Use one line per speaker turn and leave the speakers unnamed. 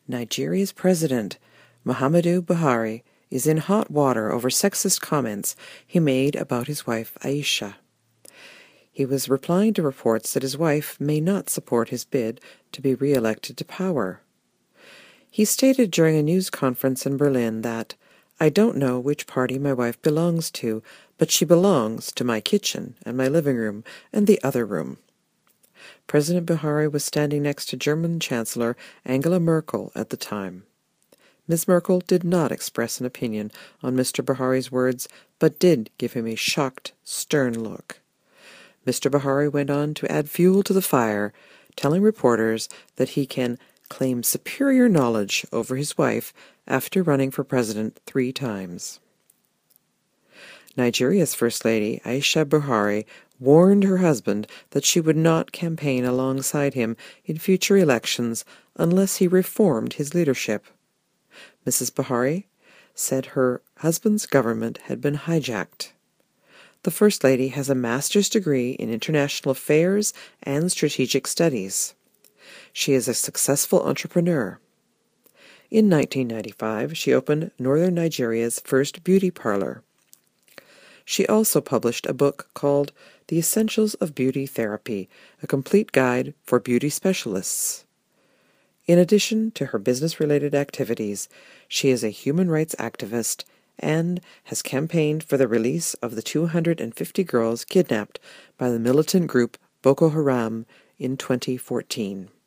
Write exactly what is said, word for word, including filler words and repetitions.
Nigeria's president, Muhammadu Buhari, is in hot water over sexist comments he made about his wife Aisha. He was replying to reports that his wife may not support his bid to be re-elected to power. He stated during a news conference in Berlin that, "I don't know which party my wife belongs to, but she belongs to my kitchen and my living room and the other room." President Buhari was standing next to German Chancellor Angela Merkel at the time. Miz Merkel did not express an opinion on Mister Buhari's words, but did give him a shocked, stern look. Mister Buhari went on to add fuel to the fire, telling reporters that he can claim superior knowledge over his wife after running for president three times. Nigeria's First Lady, Aisha Buhari, warned her husband that she would not campaign alongside him in future elections unless he reformed his leadership. Missus Buhari said her husband's government had been hijacked. The First Lady has a master's degree in international affairs and strategic studies. She is a successful entrepreneur. In nineteen ninety-five, she opened northern Nigeria's first beauty parlor. She also published a book called The Essentials of Beauty Therapy, a complete guide for beauty specialists. In addition to her business-related activities, she is a human rights activist and has campaigned for the release of the two hundred fifty girls kidnapped by the militant group Boko Haram in twenty fourteen.